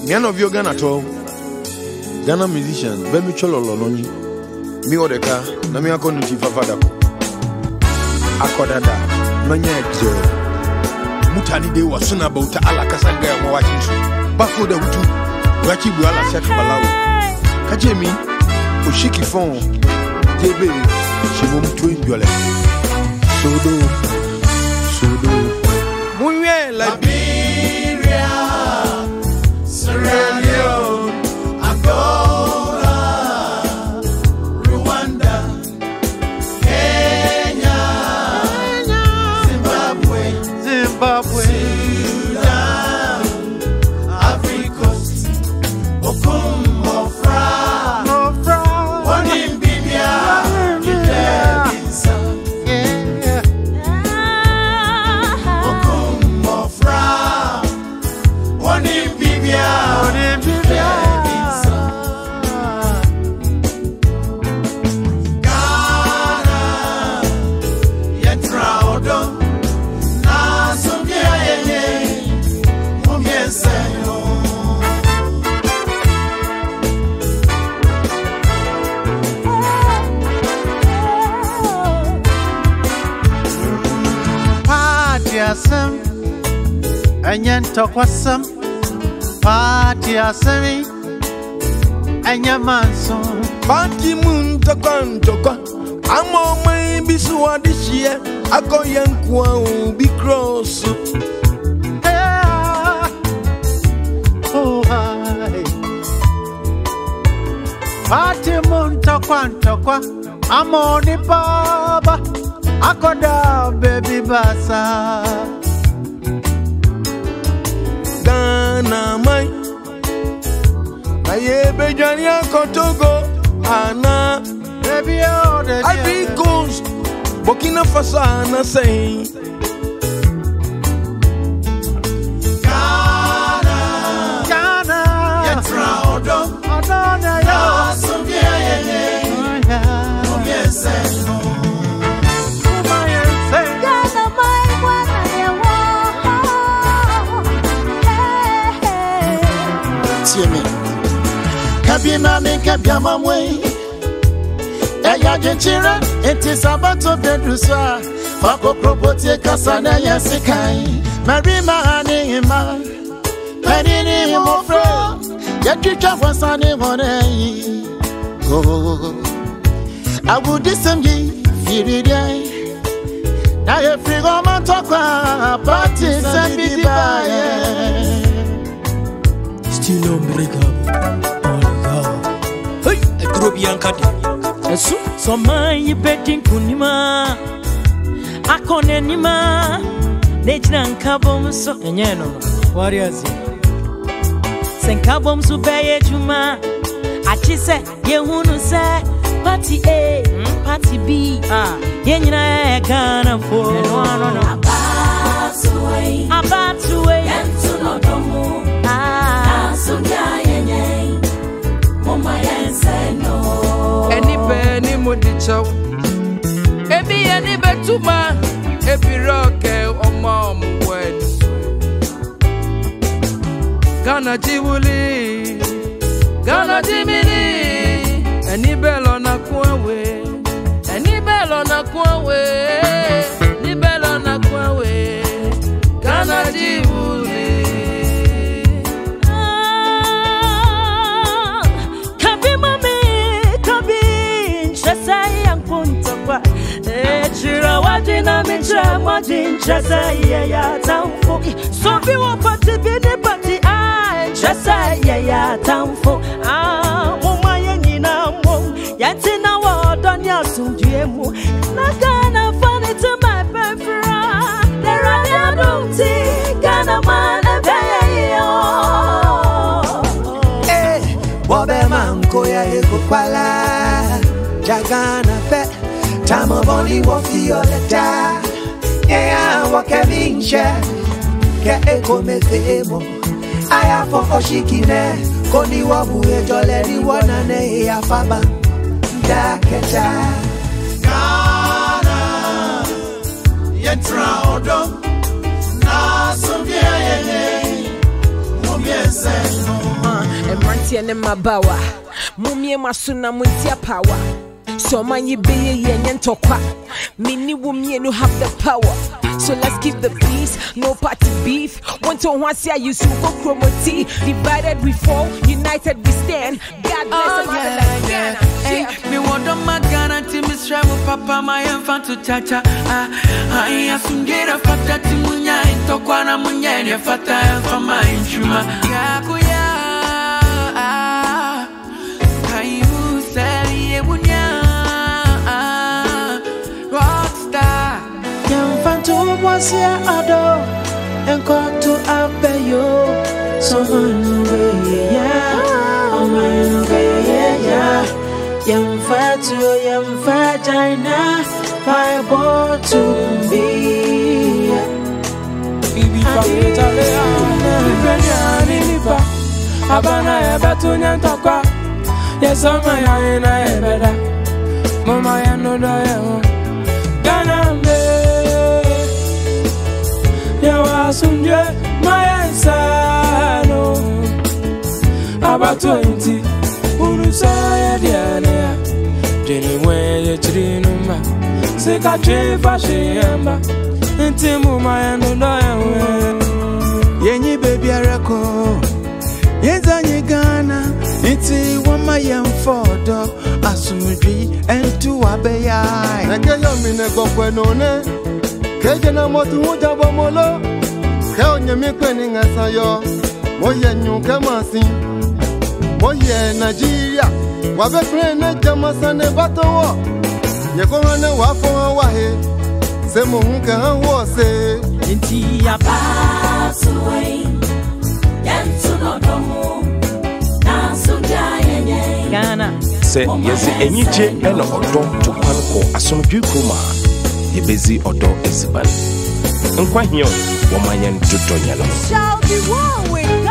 Me no view Ghana at all. Ghana musicians, Bemi Cholo Loloni. Me or the car, na me akonu ti fafada. Akodada, no nyekje. Mutani de wasuna about ala kasanga mo wachinsu. Bafo da wutu, wachi bu ala set balawo. Kajemi, oshiki phone. Tebe, shimum twin yole. Sodo. Munye Liberia, Sierra Leone, Angola, Rwanda, Kenya, Zimbabwe, Sudan, Ivory Coast, Okumofra, Wanimbibia, Yudelinsa, Okumofra, Wanimbibia, Yudelinsa, Ghana, Yetra Odom, Nasumia Yenye, Mumienseyo. Partyasem, enyen tokwasem. Partyasemi, enyamanso. Party moon tokwa. Amo mai bisu adishie. Ako yankwa be cross. Oh, hi. Party moon tokwa. Amoni baba. Akoda baby basa. Ghana mai. Aye bejani akotogo. Ana. Baby, oh, the Ivory Coast. Burkina Faso ana say. Ghana. Yetra Odom. Adona, yo. Nasumia Yenye. Mumienseyo. Kabina me kabiama mwe. Eya jenchira enti sabato bedrusa. Fako propote kasana ya sikai. Marima hanima. Penini mofro. Yachicha wasani monei. Oh, Abudisemgi firide. Na ye frigo mantokwa. Party sembi baye. Still unbreakable. Hey, a Grobian Cadi. So my betting kunima. Akone nima. Nejnan kabom so. Enyeno. Warriors. Senkabom so beye juma. Achise yehunu se. Party A, party B. Yenyina Ghana for. About to wait. Yentu no domo. Any penny mudicho. Ebi any betuma. Ebi rock or mom when. Ghana Jibuli. Ghana Jimini. Any bell on a kwawe. Any bell on a kwawe. Any bell on a kwawe. Ghana Jibuli. Chira wajina mincha mwajin chasa ya tamfo. So be one party be the party I chasa ya tamfo. Mama yenina mo yatina wa donya sunjemu. Na Ghana funny to my pefra. There are don't see Ghana man Eh, wabe manko ya ekukwala. Jagana fe. Time of only walk your letter. Yeah, walk a vinche. Get a come femo. I have for Oshikine. Koni wabu e jolly one and a faba. Daketa. Ghana. Yetra Odom. Nasumia Yenye. Mumienseyo. Muntia ne mabawa. Mumie masuna muntia power. So man you be yen tokwa. Mini wumie no have the power. So let's keep the peace, no party beef. One to one say you super chromati. Divided we fall, united we stand. God bless Ghana. Hey, me want on my Ghana to me strive with Papa my infant to chacha. I assume get a fata to munya in Tokwana munya and your fata and for my inchuma. Yakuya, I will say ye munya rockstar. Young Phantom was here, Ado, and got to Abeyo. Someone way, yeah, oh my way, yeah. Young Vagina, fireball to be. Bibi Abana Batunya Toka, yes, I'm my better. Mama, I know that. Ghana, there was some my answer. No, about 20. Urusaya diana, Jenny when you trinuma, Sika Trifa Shamba, and Timuma and Yenny baby Arako, Yenzani Ghana, it's one my young photo, Asumudri and two Abeya. I can't mean a Gopenone, Kajana Motuja Bomolo, Tell you me penning as I yo, Moya New Kamasi. Moye Nigeria, wabe friend Jamasane Bato. Yakona wafo wahe, se muhunka wose. Inti ya baswe, yantu no domo, nasuga yenye. Ghana. Se yezi enyiche eno odo tukwanko asomdwe kuma. Yebezi odo esiban. Nkwa hiyo wamanyan tutonya no. Shall be war with